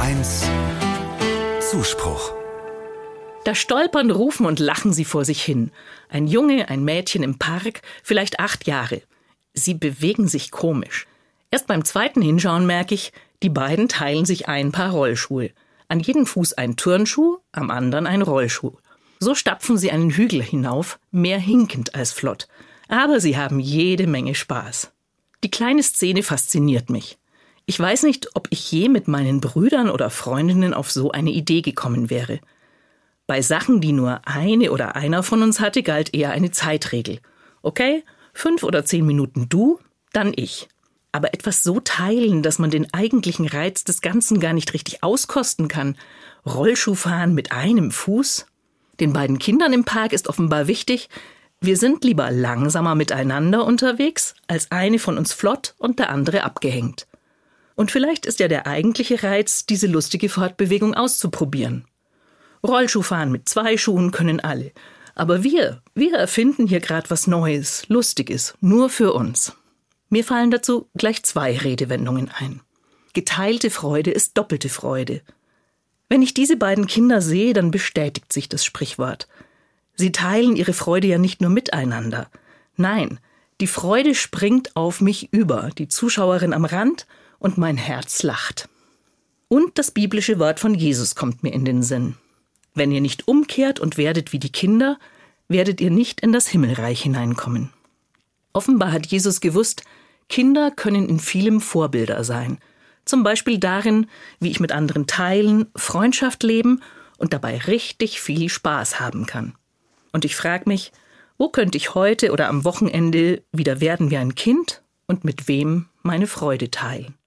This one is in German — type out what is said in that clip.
1 Zuspruch. Da stolpern, rufen und lachen sie vor sich hin. Ein Junge, ein Mädchen im Park, vielleicht 8 Jahre. Sie bewegen sich komisch. Erst beim zweiten Hinschauen merke ich, die beiden teilen sich ein Paar Rollschuhe. An jedem Fuß ein Turnschuh, am anderen ein Rollschuh. So stapfen sie einen Hügel hinauf, mehr hinkend als flott. Aber sie haben jede Menge Spaß. Die kleine Szene fasziniert mich. Ich weiß nicht, ob ich je mit meinen Brüdern oder Freundinnen auf so eine Idee gekommen wäre. Bei Sachen, die nur eine oder einer von uns hatte, galt eher eine Zeitregel. Okay, 5 oder 10 Minuten du, dann ich. Aber etwas so teilen, dass man den eigentlichen Reiz des Ganzen gar nicht richtig auskosten kann. Rollschuhfahren mit einem Fuß? Den beiden Kindern im Park ist offenbar wichtig, wir sind lieber langsamer miteinander unterwegs, als eine von uns flott und der andere abgehängt. Und vielleicht ist ja der eigentliche Reiz, diese lustige Fortbewegung auszuprobieren. Rollschuhfahren mit 2 Schuhen können alle. Aber wir erfinden hier gerade was Neues, Lustiges, nur für uns. Mir fallen dazu gleich 2 Redewendungen ein. Geteilte Freude ist doppelte Freude. Wenn ich diese beiden Kinder sehe, dann bestätigt sich das Sprichwort. Sie teilen ihre Freude ja nicht nur miteinander. Nein, die Freude springt auf mich über, die Zuschauerin am Rand, und mein Herz lacht. Und das biblische Wort von Jesus kommt mir in den Sinn. Wenn ihr nicht umkehrt und werdet wie die Kinder, werdet ihr nicht in das Himmelreich hineinkommen. Offenbar hat Jesus gewusst, Kinder können in vielem Vorbilder sein. Zum Beispiel darin, wie ich mit anderen teilen, Freundschaft leben und dabei richtig viel Spaß haben kann. Und ich frage mich, wo könnte ich heute oder am Wochenende wieder werden wie ein Kind und mit wem meine Freude teilen?